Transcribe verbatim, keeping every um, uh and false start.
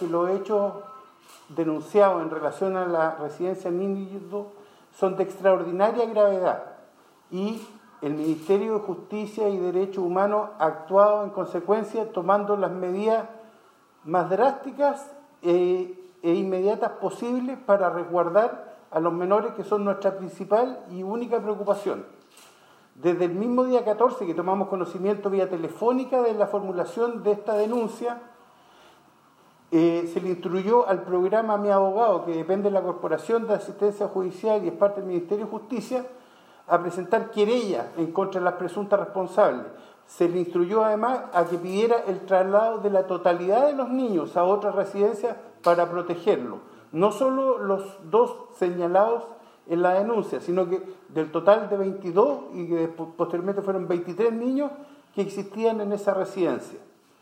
que los hechos denunciados en relación a la residencia Nido son de extraordinaria gravedad y el Ministerio de Justicia y Derechos Humanos ha actuado en consecuencia tomando las medidas más drásticas e, e inmediatas posibles para resguardar a los menores, que son nuestra principal y única preocupación. Desde el mismo día catorce que tomamos conocimiento vía telefónica de la formulación de esta denuncia, eh, se le instruyó al programa Mi Abogado, que depende de la Corporación de Asistencia Judicial y es parte del Ministerio de Justicia, a presentar querella en contra de las presuntas responsables. Se le instruyó además a que pidiera el traslado de la totalidad de los niños a otras residencias para protegerlos. No solo los dos señalados en la denuncia, sino que del total de veintidós y que posteriormente fueron veintitrés niños que existían en esa residencia.